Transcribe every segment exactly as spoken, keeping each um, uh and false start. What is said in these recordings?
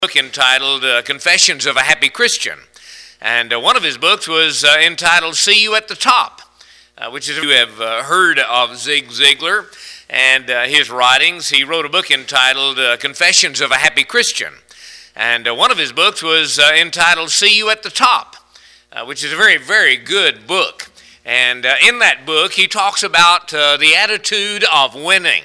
Book entitled uh, Confessions of a Happy Christian. And uh, one of his books was uh, entitled See You at the Top, uh, which is, if you have uh, heard of Zig Ziglar and uh, his writings. He wrote a book entitled uh, Confessions of a Happy Christian. And uh, one of his books was uh, entitled See You at the Top, uh, which is a very, very good book. And uh, in that book, he talks about uh, the attitude of winning.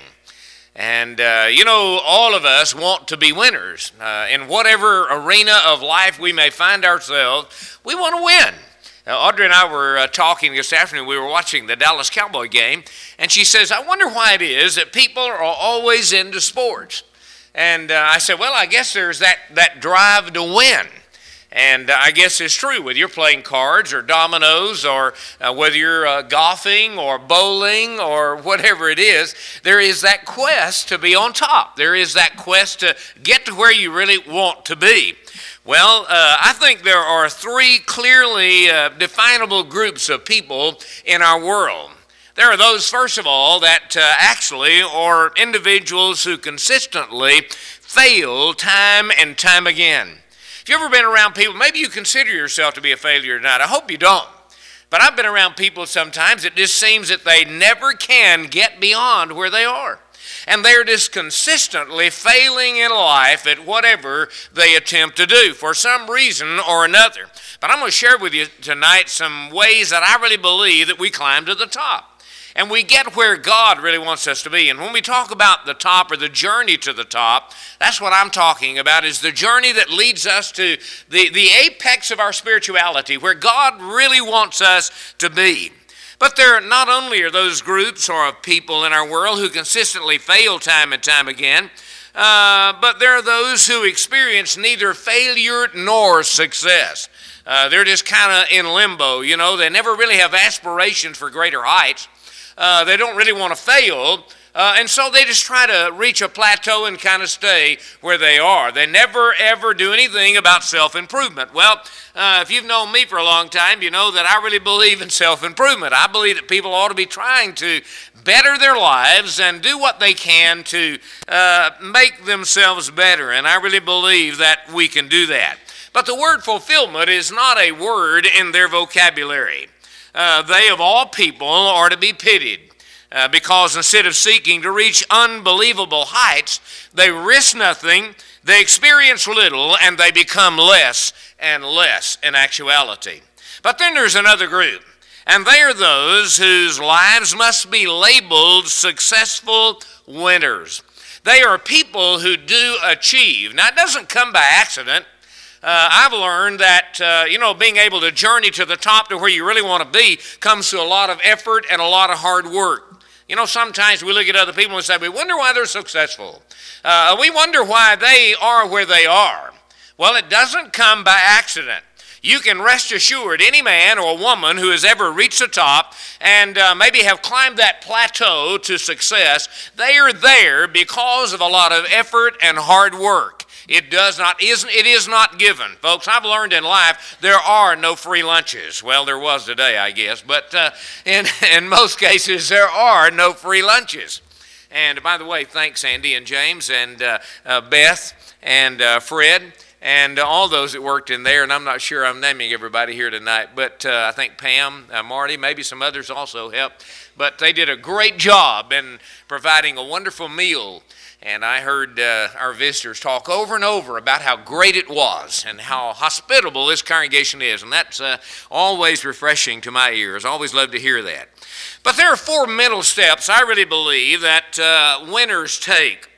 And, uh, you know, all of us want to be winners. Uh, in whatever arena of life we may find ourselves, we want to win. Uh, Audrey and I were uh, talking this afternoon. We were watching the Dallas Cowboy game, and she says, I wonder why it is that people are always into sports. And uh, I said, well, I guess there's that, that drive to win. And uh, I guess it's true, whether you're playing cards or dominoes or uh, whether you're uh, golfing or bowling or whatever it is, there is that quest to be on top. There is that quest to get to where you really want to be. Well, uh, I think there are three clearly uh, definable groups of people in our world. There are those, first of all, that uh, actually are individuals who consistently fail time and time again. If you've ever been around people, maybe you consider yourself to be a failure or not. I hope you don't. But I've been around people sometimes, it just seems that they never can get beyond where they are. And they're just consistently failing in life at whatever they attempt to do for some reason or another. But I'm going to share with you tonight some ways that I really believe that we climb to the top. And we get where God really wants us to be. And when we talk about the top or the journey to the top, that's what I'm talking about, is the journey that leads us to the, the apex of our spirituality, where God really wants us to be. But there not only are those groups or people in our world who consistently fail time and time again, uh, but there are those who experience neither failure nor success. Uh, they're just kind of in limbo, you know. They never really have aspirations for greater heights. Uh, they don't really want to fail, uh, and so they just try to reach a plateau and kind of stay where they are. They never, ever do anything about self-improvement. Well, uh, if you've known me for a long time, you know that I really believe in self-improvement. I believe that people ought to be trying to better their lives and do what they can to uh, make themselves better, and I really believe that we can do that. But the word fulfillment is not a word in their vocabulary. Uh, they, of all people, are to be pitied uh, because instead of seeking to reach unbelievable heights, they risk nothing, they experience little, and they become less and less in actuality. But then there's another group, and they are those whose lives must be labeled successful winners. They are people who do achieve. Now, it doesn't come by accident. Uh, I've learned that, uh, you know, being able to journey to the top to where you really want to be comes to a lot of effort and a lot of hard work. You know, sometimes we look at other people and say, we wonder why they're successful. Uh, we wonder why they are where they are. Well, it doesn't come by accident. You can rest assured any man or woman who has ever reached the top and uh, maybe have climbed that plateau to success, they are there because of a lot of effort and hard work. It does not, isn't, it is not given. Folks, I've learned in life there are no free lunches. Well, there was today, I guess, but uh, in, in most cases there are no free lunches. And by the way, thanks Andy and James and uh, uh, Beth and uh, Fred and uh, all those that worked in there, and I'm not sure I'm naming everybody here tonight, but uh, I think Pam, uh, Marty, maybe some others also helped. But they did a great job in providing a wonderful meal. And I heard uh, our visitors talk over and over about how great it was and how hospitable this congregation is. And that's uh, always refreshing to my ears. I always love to hear that. But there are four mental steps I really believe that uh, winners take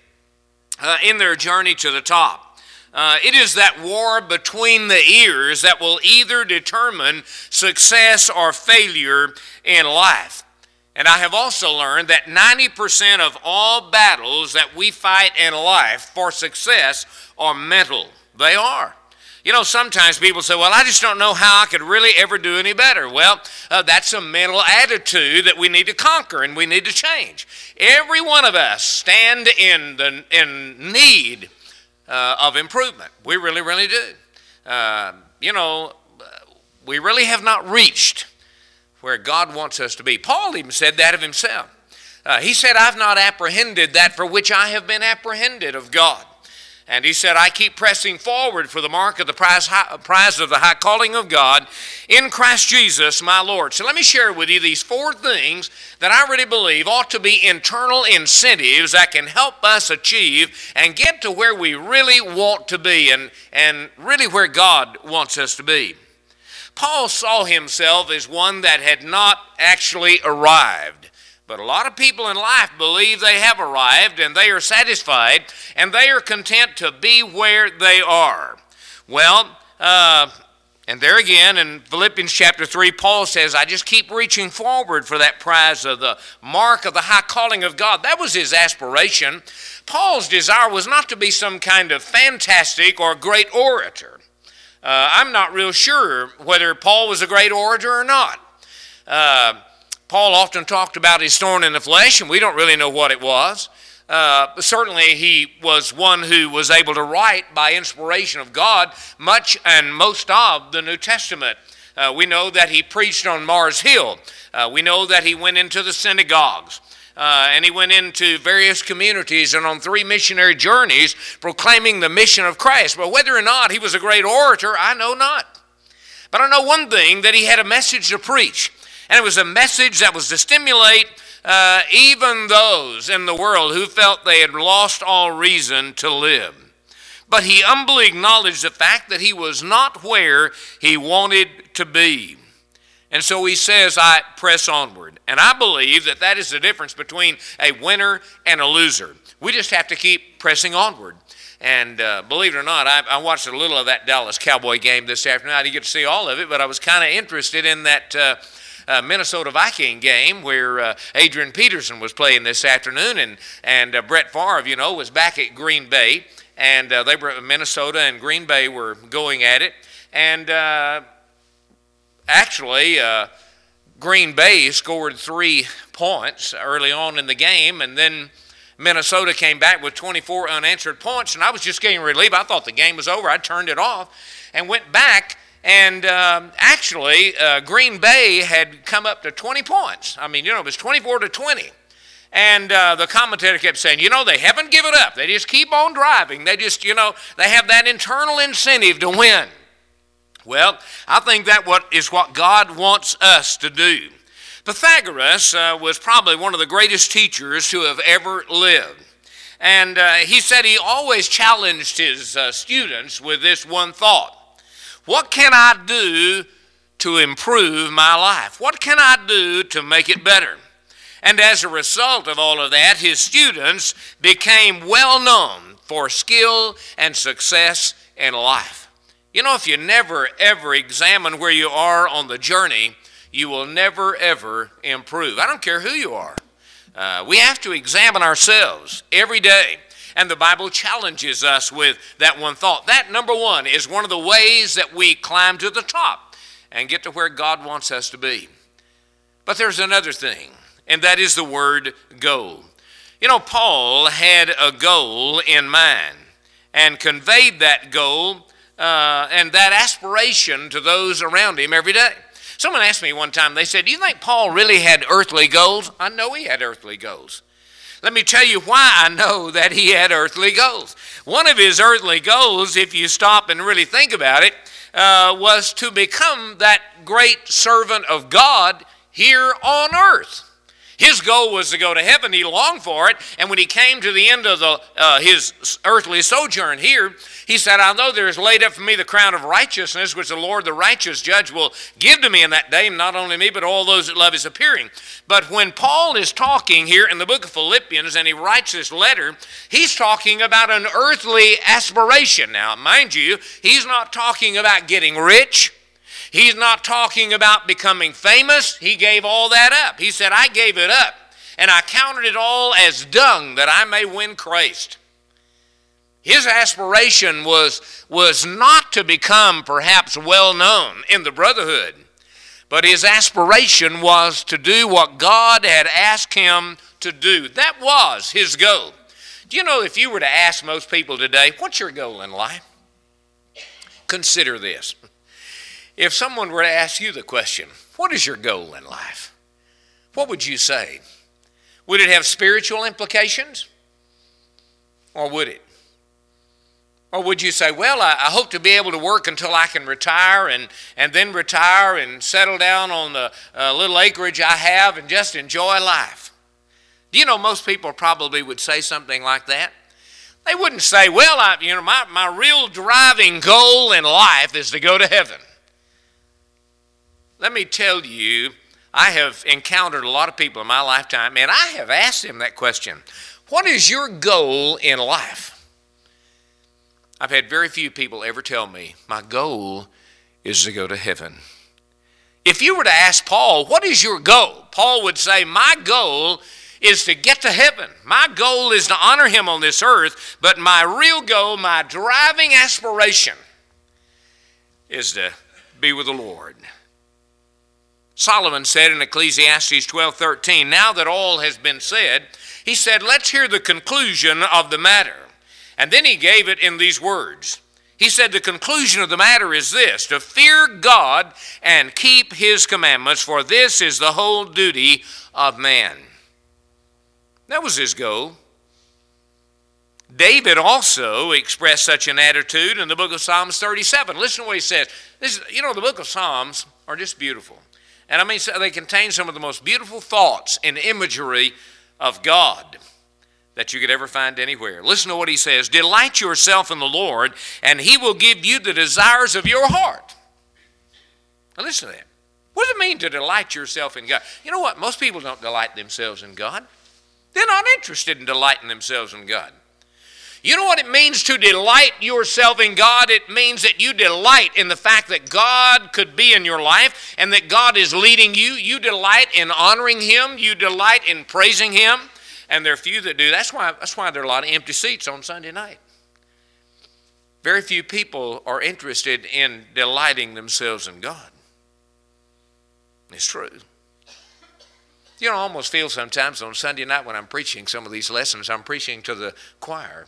uh, in their journey to the top. Uh, it is that war between the ears that will either determine success or failure in life. And I have also learned that ninety percent of all battles that we fight in life for success are mental. They are. You know, sometimes people say, well, I just don't know how I could really ever do any better. Well, uh, that's a mental attitude that we need to conquer and we need to change. Every one of us stand in, the, in need uh, of improvement. We really, really do. Uh, you know, we really have not reached where God wants us to be. Paul even said that of himself. Uh, he said, I've not apprehended that for which I have been apprehended of God. And he said, I keep pressing forward for the mark of the prize, high, prize of the high calling of God in Christ Jesus my Lord. So let me share with you these four things that I really believe ought to be internal incentives that can help us achieve and get to where we really want to be and, and really where God wants us to be. Paul saw himself as one that had not actually arrived. But a lot of people in life believe they have arrived and they are satisfied and they are content to be where they are. Well, uh, and there again in Philippians chapter three, Paul says, I just keep reaching forward for that prize of the mark of the high calling of God. That was his aspiration. Paul's desire was not to be some kind of fantastic or great orator. Uh, I'm not real sure whether Paul was a great orator or not. Uh, Paul often talked about his thorn in the flesh, and we don't really know what it was. Uh, certainly, he was one who was able to write by inspiration of God much and most of the New Testament. Uh, we know that he preached on Mars Hill. Uh, we know that he went into the synagogues. Uh, and he went into various communities and on three missionary journeys proclaiming the mission of Christ. But whether or not he was a great orator, I know not. But I know one thing, that he had a message to preach. And it was a message that was to stimulate uh, even those in the world who felt they had lost all reason to live. But he humbly acknowledged the fact that he was not where he wanted to be. And so he says, I press onward. And I believe that that is the difference between a winner and a loser. We just have to keep pressing onward. And uh, believe it or not, I, I watched a little of that Dallas Cowboy game this afternoon. I didn't get to see all of it, but I was kind of interested in that uh, uh, Minnesota Viking game where uh, Adrian Peterson was playing this afternoon, and, and uh, Brett Favre, you know, was back at Green Bay. And uh, they were Minnesota and Green Bay were going at it. And uh, actually, uh, Green Bay scored three points early on in the game, and then Minnesota came back with twenty-four unanswered points, and I was just getting relieved. I thought the game was over. I turned it off and went back, and um, actually, uh, Green Bay had come up to twenty points. I mean, you know, it was twenty-four to twenty. And uh, the commentator kept saying, you know, they haven't given up. They just keep on driving. They just, you know, they have that internal incentive to win. Well, I think that what is what God wants us to do. Pythagoras uh, was probably one of the greatest teachers who have ever lived. And uh, he said he always challenged his uh, students with this one thought. What can I do to improve my life? What can I do to make it better? And as a result of all of that, his students became well known for skill and success in life. You know, if you never, ever examine where you are on the journey, you will never, ever improve. I don't care who you are. Uh, we have to examine ourselves every day. And the Bible challenges us with that one thought. That, number one, is one of the ways that we climb to the top and get to where God wants us to be. But there's another thing, and that is the word goal. You know, Paul had a goal in mind and conveyed that goal uh, and that aspiration to those around him every day. Someone asked me one time, they said, do you think Paul really had earthly goals? I know he had earthly goals. Let me tell you why I know that he had earthly goals. One of his earthly goals, if you stop and really think about it, uh, was to become that great servant of God here on earth. His goal was to go to heaven. He longed for it. And when he came to the end of the, uh, his earthly sojourn here, he said, I know there is laid up for me the crown of righteousness, which the Lord, the righteous judge, will give to me in that day, and not only me, but all those that love his appearing. But when Paul is talking here in the book of Philippians, and he writes this letter, he's talking about an earthly aspiration. Now, mind you, he's not talking about getting rich. He's not talking about becoming famous. He gave all that up. He said, I gave it up, and I counted it all as dung that I may win Christ. His aspiration was, was not to become perhaps well known in the brotherhood, but his aspiration was to do what God had asked him to do. That was his goal. Do you know, if you were to ask most people today, what's your goal in life? Consider this. If someone were to ask you the question, what is your goal in life? What would you say? Would it have spiritual implications? Or would it? Or would you say, well, I, I hope to be able to work until I can retire and, and then retire and settle down on the uh, little acreage I have and just enjoy life? Do you know most people probably would say something like that? They wouldn't say, well, I, you know, my, my real driving goal in life is to go to heaven. Let me tell you, I have encountered a lot of people in my lifetime, and I have asked them that question. What is your goal in life? I've had very few people ever tell me, my goal is to go to heaven. If you were to ask Paul, what is your goal? Paul would say, my goal is to get to heaven. My goal is to honor him on this earth, but my real goal, my driving aspiration is to be with the Lord. Solomon said in Ecclesiastes twelve thirteen, now that all has been said, he said, let's hear the conclusion of the matter. And then he gave it in these words. He said, the conclusion of the matter is this, to fear God and keep his commandments, for this is the whole duty of man. That was his goal. David also expressed such an attitude in the book of Psalms thirty-seven. Listen to what he says. This is, you know, the book of Psalms are just beautiful. And I mean, they contain some of the most beautiful thoughts and imagery of God that you could ever find anywhere. Listen to what he says. Delight yourself in the Lord, and he will give you the desires of your heart. Now listen to that. What does it mean to delight yourself in God? You know what? Most people don't delight themselves in God. They're not interested in delighting themselves in God. You know what it means to delight yourself in God? It means that you delight in the fact that God could be in your life and that God is leading you. You delight in honoring him. You delight in praising him. And there are few that do. That's why, that's why there are a lot of empty seats on Sunday night. Very few people are interested in delighting themselves in God. It's true. You know, I almost feel sometimes on Sunday night when I'm preaching some of these lessons, I'm preaching to the choir.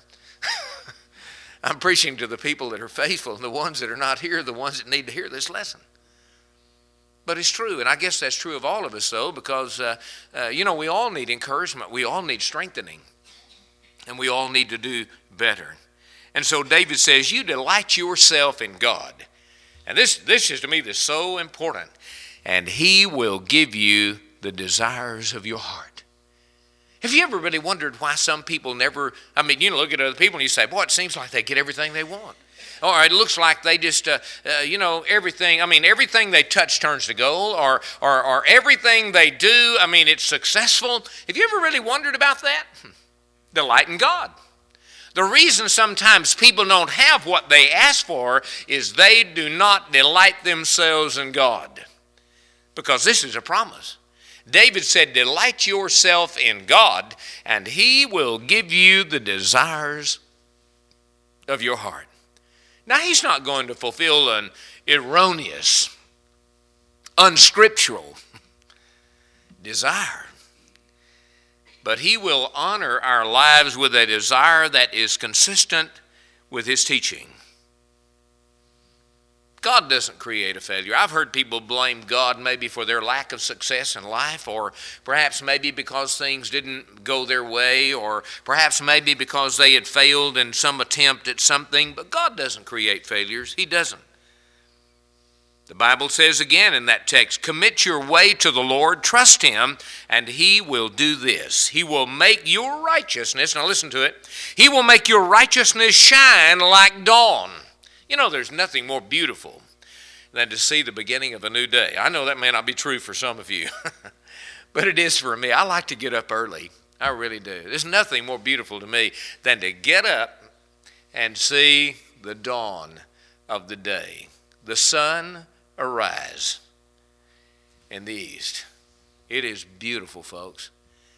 I'm preaching to the people that are faithful, and the ones that are not here, the ones that need to hear this lesson. But it's true, and I guess that's true of all of us, though, because, uh, uh, you know, we all need encouragement. We all need strengthening, and we all need to do better. And so David says, you delight yourself in God. And this, this is, to me, this is so important. And he will give you the desires of your heart. Have you ever really wondered why some people never, I mean, you know, look at other people and you say, boy, it seems like they get everything they want. Or it looks like they just, uh, uh, you know, everything, I mean, everything they touch turns to gold, or, or, or everything they do, I mean, it's successful. Have you ever really wondered about that? Delight in God. The reason sometimes people don't have what they ask for is they do not delight themselves in God. Because this is a promise. David said, delight yourself in God, and he will give you the desires of your heart. Now, he's not going to fulfill an erroneous, unscriptural desire, but he will honor our lives with a desire that is consistent with his teaching. God doesn't create a failure. I've heard people blame God maybe for their lack of success in life, or perhaps maybe because things didn't go their way, or perhaps maybe because they had failed in some attempt at something. But God doesn't create failures. He doesn't. The Bible says again in that text, commit your way to the Lord, trust him, and he will do this. He will make your righteousness, now listen to it, he will make your righteousness shine like dawn. You know, there's nothing more beautiful than to see the beginning of a new day. I know that may not be true for some of you, but it is for me. I like to get up early. I really do. There's nothing more beautiful to me than to get up and see the dawn of the day. The sun arise in the east. It is beautiful, folks.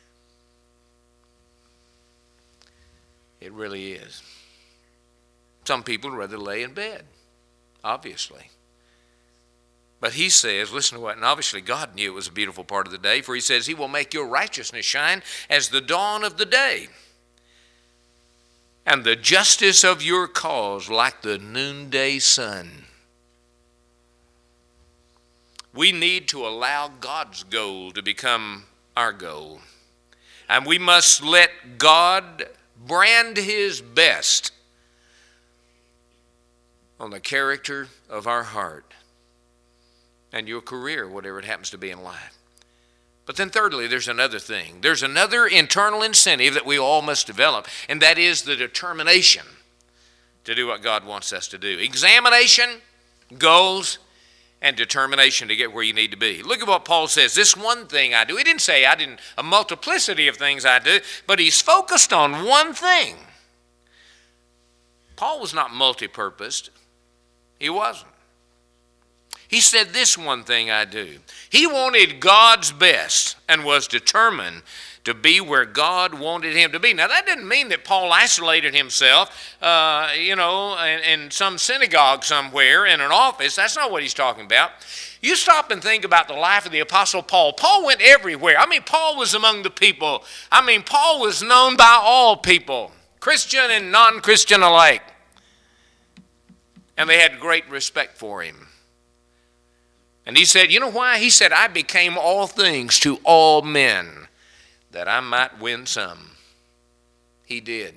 It really is. Some people would rather lay in bed, obviously. But he says, listen to what, and obviously God knew it was a beautiful part of the day, for he says, he will make your righteousness shine as the dawn of the day, and the justice of your cause like the noonday sun. We need to allow God's goal to become our goal. And we must let God brand his best on the character of our heart and your career, whatever it happens to be in life. But then thirdly, there's another thing. There's another internal incentive that we all must develop, and that is the determination to do what God wants us to do. Examination, goals, and determination to get where you need to be. Look at what Paul says. This one thing I do. He didn't say I didn't, a multiplicity of things I do, but he's focused on one thing. Paul was not multi-purposed. He wasn't. He said, this one thing I do. He wanted God's best and was determined to be where God wanted him to be. Now, that didn't mean that Paul isolated himself, uh, you know, in, in some synagogue somewhere, in an office. That's not what he's talking about. You stop and think about the life of the Apostle Paul. Paul went everywhere. I mean, Paul was among the people. I mean, Paul was known by all people, Christian and non-Christian alike. And they had great respect for him. And he said, you know why? He said, I became all things to all men, that I might win some. He did.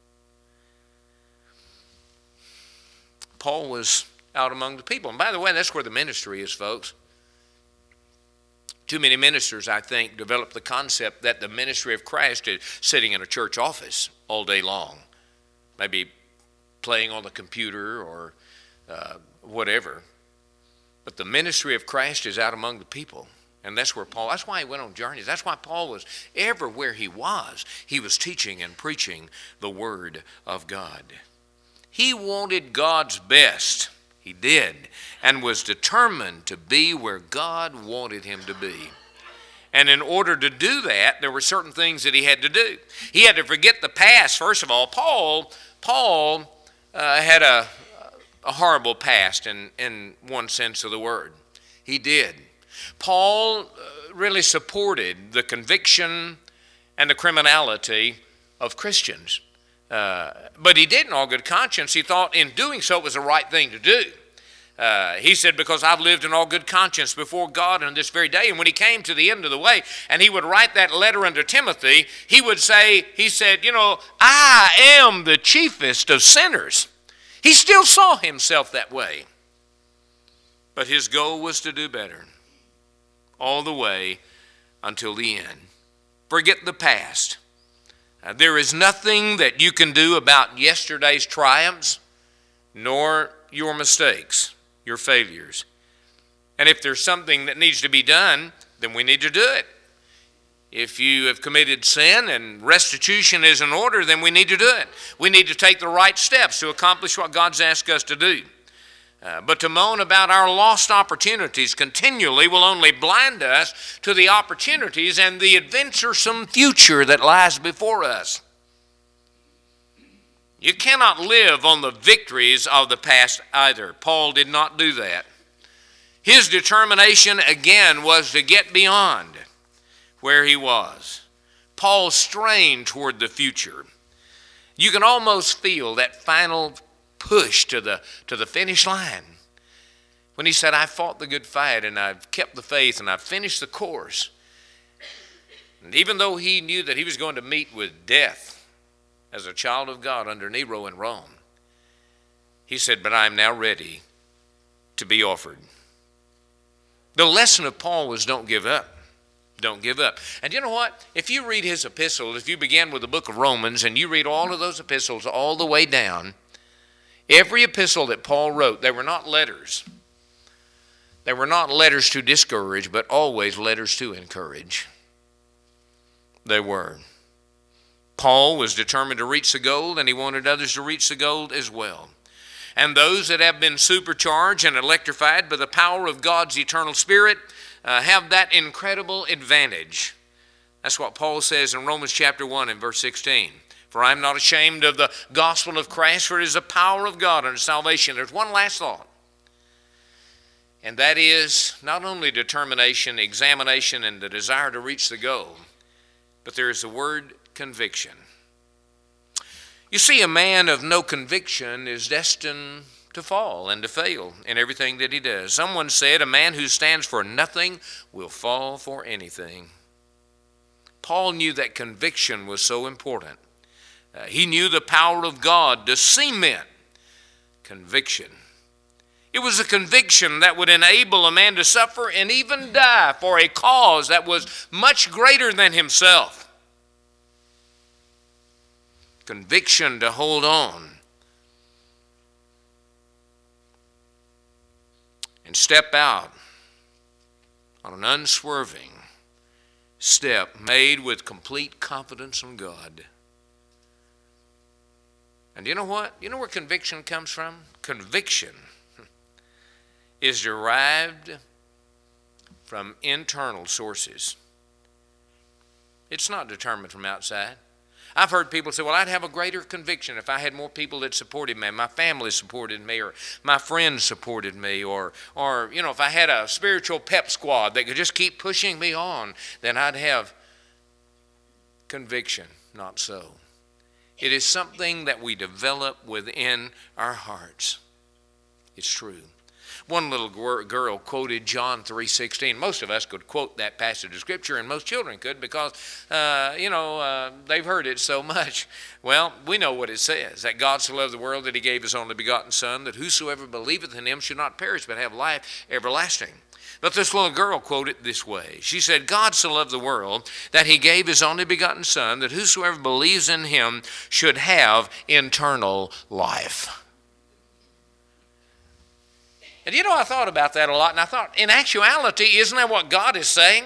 Paul was out among the people. And by the way, that's where the ministry is, folks. Too many ministers, I think, develop the concept that the ministry of Christ is sitting in a church office all day long, maybe playing on the computer or uh, whatever. But the ministry of Christ is out among the people. And that's where Paul, that's why he went on journeys. That's why Paul was everywhere he was. He was teaching and preaching the Word of God. He wanted God's best. He did. And was determined to be where God wanted him to be. And in order to do that, there were certain things that he had to do. He had to forget the past, first of all. Paul, Paul uh, had a, a horrible past in, in one sense of the word. He did. Paul uh, really supported the conviction and the criminality of Christians. Uh, but he did in all good conscience. He thought in doing so it was the right thing to do. Uh, he said, because I've lived in all good conscience before God on this very day. And when he came to the end of the way and he would write that letter unto Timothy, he would say, he said, you know, I am the chiefest of sinners. He still saw himself that way. But his goal was to do better all the way until the end. Forget the past. Uh, there is nothing that you can do about yesterday's triumphs, nor your mistakes, your failures. And if there's something that needs to be done, then we need to do it. If you have committed sin and restitution is in order, then we need to do it. We need to take the right steps to accomplish what God's asked us to do. Uh, but to moan about our lost opportunities continually will only blind us to the opportunities and the adventuresome future that lies before us. You cannot live on the victories of the past either. Paul did not do that. His determination again was to get beyond where he was. Paul strained toward the future. You can almost feel that final push to the to the finish line when he said, I fought the good fight and I've kept the faith and I've finished the course. And even though he knew that he was going to meet with death as a child of God under Nero in Rome, he said, but I am now ready to be offered. The lesson of Paul was don't give up. Don't give up. And you know what? If you read his epistles, if you begin with the book of Romans and you read all of those epistles all the way down, every epistle that Paul wrote, they were not letters. They were not letters to discourage, but always letters to encourage. They were. Paul was determined to reach the goal, and he wanted others to reach the goal as well. And those that have been supercharged and electrified by the power of God's eternal Spirit uh, have that incredible advantage. That's what Paul says in Romans chapter one and verse sixteen. For I am not ashamed of the gospel of Christ, for it is the power of God unto salvation. There's one last thought. And that is not only determination, examination, and the desire to reach the goal, but there is the word conviction. You see, a man of no conviction is destined to fall and to fail in everything that he does. Someone said, a man who stands for nothing will fall for anything. Paul knew that conviction was so important. Uh, he knew the power of God to cement conviction It was a conviction that would enable a man to suffer and even die for a cause that was much greater than himself. Conviction to hold on and step out on an unswerving step made with complete confidence in God. And you know what? You know where conviction comes from? Conviction is derived from internal sources. It's not determined from outside. I've heard people say, well, I'd have a greater conviction if I had more people that supported me, my family supported me, or my friends supported me, or, or you know, if I had a spiritual pep squad that could just keep pushing me on, then I'd have conviction. Not so. It is something that we develop within our hearts. It's true. One little girl quoted John three sixteen. Most of us could quote that passage of Scripture, and most children could because, uh, you know, uh, they've heard it so much. Well, we know what it says, that God so loved the world that he gave his only begotten Son, that whosoever believeth in him should not perish but have life everlasting. But this little girl quoted it this way. She said, God so loved the world that he gave his only begotten Son, that whosoever believes in him should have eternal life. And you know, I thought about that a lot, and I thought, in actuality, isn't that what God is saying?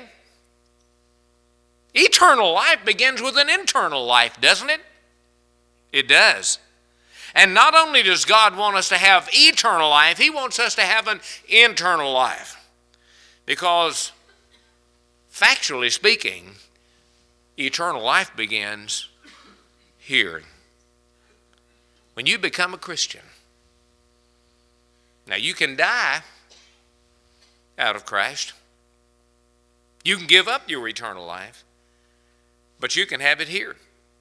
Eternal life begins with an internal life, doesn't it? It does. And not only does God want us to have eternal life, he wants us to have an internal life. Because, factually speaking, eternal life begins here. When you become a Christian. Now, you can die out of Christ. You can give up your eternal life, but you can have it here.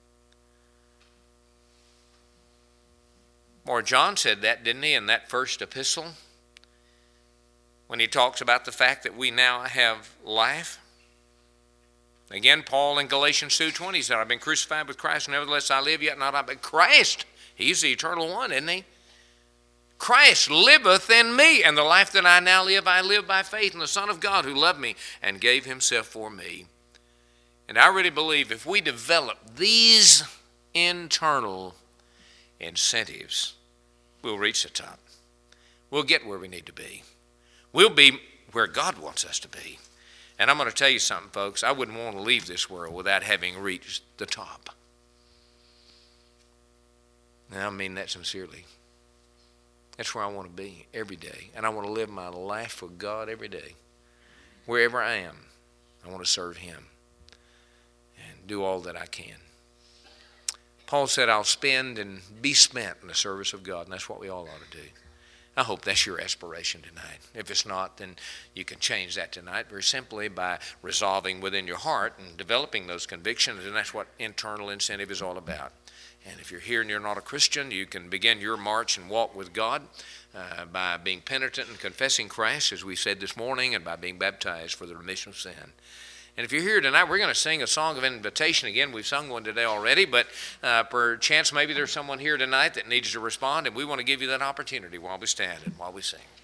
Or John said that, didn't he, in that first epistle? When he talks about the fact that we now have life. Again, Paul in Galatians two twenty said, I've been crucified with Christ, nevertheless I live, yet not I, but Christ. He's the eternal one, isn't he? Christ liveth in me, and the life that I now live, I live by faith in the Son of God who loved me and gave himself for me. And I really believe if we develop these internal incentives, we'll reach the top. We'll get where we need to be. We'll be where God wants us to be. And I'm going to tell you something, folks. I wouldn't want to leave this world without having reached the top. And I mean that sincerely. That's where I want to be every day. And I want to live my life for God every day. Wherever I am, I want to serve him and do all that I can. Paul said, I'll spend and be spent in the service of God. And that's what we all ought to do. I hope that's your aspiration tonight. If it's not, then you can change that tonight very simply by resolving within your heart and developing those convictions. And that's what internal incentive is all about. And if you're here and you're not a Christian, you can begin your march and walk with God uh, by being penitent and confessing Christ, as we said this morning, and by being baptized for the remission of sin. And if you're here tonight, we're going to sing a song of invitation again. We've sung one today already, but uh, perchance maybe there's someone here tonight that needs to respond, and we want to give you that opportunity while we stand and while we sing.